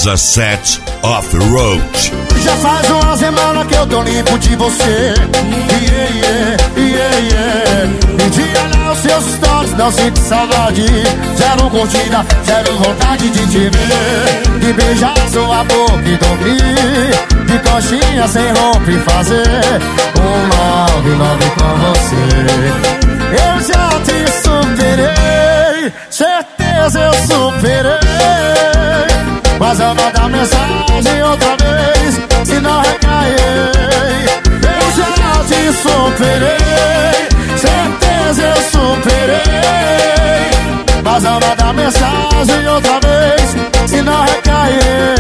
Casa 7 Off-Road. Já faz uma semana que eu tô limpo de você. Me diga lá os seus stories, não sinto saudade. Zero curtida, zero vontade de te ver. De beijar sua boca e dormir. De coxinha sem roupa e fazer um love com você. Eu já te superei, certeza eu superei. Mas eu mandar mensagem outra vez, se não recair. Eu já te superei, certeza eu superei. Mas eu mandar mensagem outra vez, se não recair.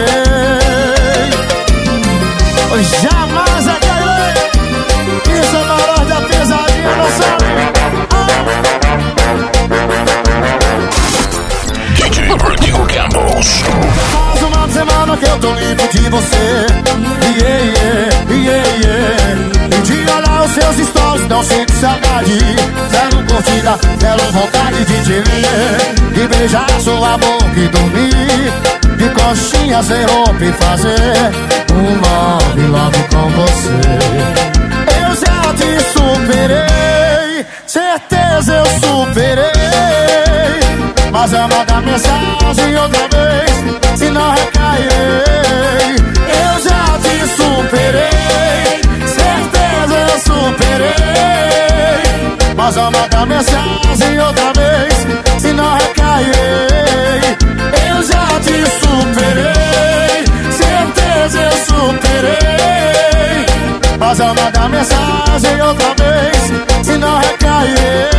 Jamais recairei. Isso é valor da pesadinha, não sabe? DJ Marquinhos Campos. Faz uma semana que eu tô limpo de você. Me diga lá os seus stories, não sinto saudade. Zero curtida, zero vontade de te ver. De beijar sua boca e dormir. De coxinha sem roupa e fazer um love com você. Eu já te superei, certeza eu superei. Mas eu mandar mensagem outra vez, se não recairei. Eu já te superei, certeza eu superei. Mas eu mandar mensagem outra vez, se não recairei. Eu já te superei, certeza eu superei. Mas eu mandar mensagem outra vez, se não recairei.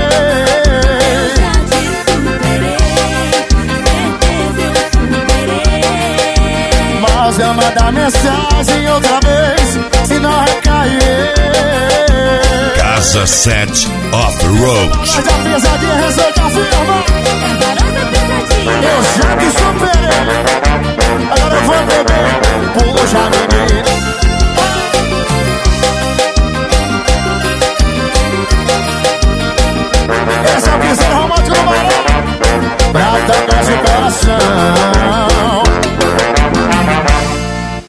Mas eu mandar mensagem outra vez, se não recair. Casa 7 Off-Road. Mas a pesadinha resolve a firma. É Barão da Pesadinha. Eu